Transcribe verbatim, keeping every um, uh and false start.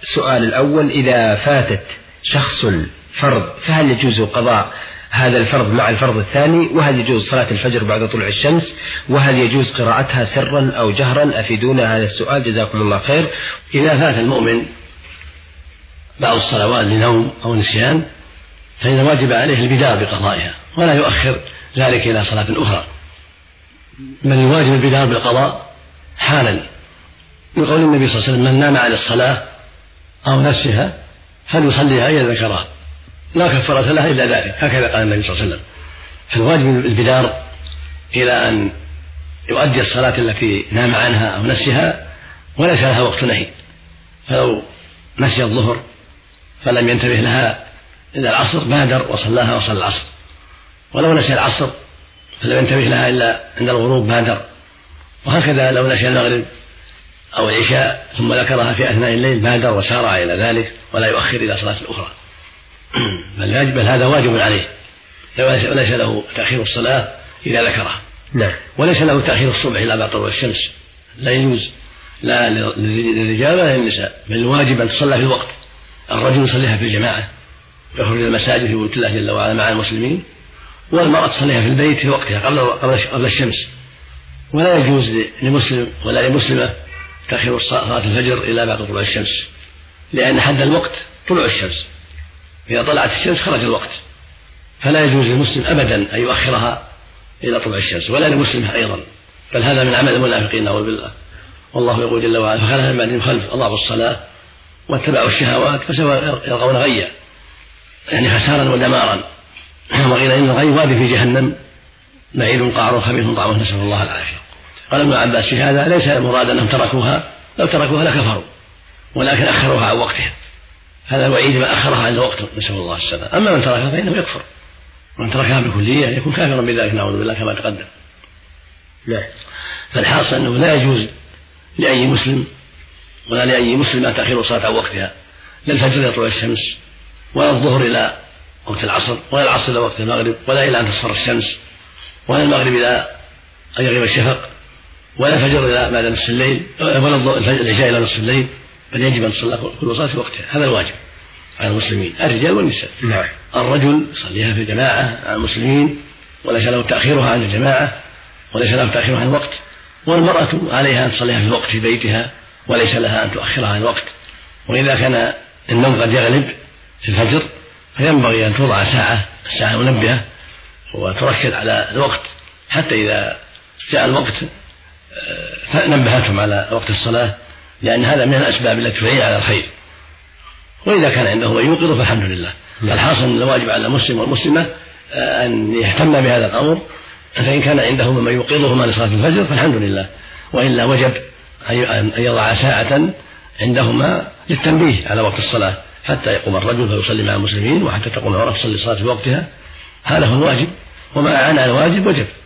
السؤال الأول: إذا فاتت شخص الفرض فهل يجوز قضاء هذا الفرض مع الفرض الثاني؟ وهل يجوز صلاة الفجر بعد طلوع الشمس؟ وهل يجوز قراءتها سرا أو جهرا؟ أفيدونا هذا السؤال جزاكم الله خير. إذا فات المؤمن بعض الصلوات لنوم أو نسيان فإن واجب عليه البدار بقضائها ولا يؤخر ذلك إلى صلاة أخرى، بل يواجب البدار بالقضاء حالا، لقول النبي صلى الله عليه وسلم: من نام عن الصلاة أو نسيها فليصليها إذا ذكرها لا كفارة لها إلا ذلك، هكذا قال النبي صلى الله عليه وسلم. فالواجب البدار إلى أن يؤدي الصلاة التي نام عنها أو نسيها وليس لها وقت نهي، فلو نسي الظهر فلم ينتبه لها إلا العصر بادر وصلاها وصلى العصر، ولو نسي العصر فلم ينتبه لها إلا عند الغروب بادر، وهكذا لو نسي المغرب أو العشاء ثم ذكرها في أثناء الليل بادر وسارع إلى ذلك ولا يؤخر إلى صلاة أخرى. بل هذا واجب عليه، وليس له تأخير الصلاة إذا ذكرها. نعم. وليس له تأخير الصبح إلا بعد طلوع الشمس، لا يجوز لا للرجال ولا للنساء، بل الواجب أن تصلى في الوقت. الرجل يصليها في الجماعة يخرج إلى المساجد في بيوت الله جل وعلا مع المسلمين، والمرأة تصليها في البيت في وقتها قبل قبل الشمس. ولا يجوز لمسلم ولا لمسلمة تأخير صلاة الفجر إلى بعد طلوع الشمس، لأن حد الوقت طلوع الشمس، إذا طلعت الشمس خرج الوقت، فلا يجوز للمسلم أبدا أن يؤخرها إلى طلوع الشمس، ولا لمسلمة أيضا، بل هذا من عمل المنافقين نعوذ بالله. والله يقول جل وعلا: فخلف من بعدهم خلف أضاعوا الصلاة واتبعوا الشهوات فسوف يلقون غيا، يعني خسارا ودمارا. وقيل إن الغي وادي في جهنم بعيد قعر خبيث طعمه، نسأل الله العافية. قال ابن عباس في هذا: ليس المراد أنهم تركوها، لو تركوها لكفروا، ولكن أخروها عن وقتها، هذا الوعيد ما أخرها عند وقته، نسأل الله السلامة. أما من تركها فإنه يكفر، ومن تركها بكلية يكون كافرا بذلك نعوذ بالله كما تقدم. لا. فالحاصل أنه لا يجوز لأي مسلم ولا لأي مسلم أن تأخير الصلاة عن وقتها، لا الفجر إلى طلوع الشمس، ولا الظهر إلى وقت العصر، ولا العصر إلى وقت المغرب، ولا إلى أن تصفر الشمس، ولا المغرب إلى أن يغيب الشفق، ولا الفجر إلى بعد نصف الليل، ولا العشاء إلى نصف الليل، بل يجب أن تصلى كل صلاة في وقتها. هذا الواجب على المسلمين الرجال والنساء. نعم. الرجل يصليها في الجماعة على المسلمين وليس له تأخيرها عن الجماعة وليس له تأخيرها عن الوقت، والمرأة عليها أن تصليها في الوقت في بيتها وليس لها أن تؤخرها عن الوقت. وإذا كان النوم قد يغلب في الفجر فينبغي أن توضع ساعة الساعة منبهة وتركز على الوقت، حتى إذا جاء الوقت نبهتهم على وقت الصلاة، لأن هذا من الأسباب التي تعين على الخير. وإذا كان عنده من يوقظه فالحمد لله. الحاصل أن الواجب على المسلم والمسلمة أن يهتم بهذا الأمر، فإن كان عنده من يوقظهما لصلاة الفجر فالحمد لله، وإلا وجب أن يضع ساعة عندهما للتنبيه على وقت الصلاة حتى يقوم الرجل فيصلي مع المسلمين، وحتى تقوم المرأة تصلي صلاة في وقتها. هذا هو الواجب، وما أعان على الواجب وجب.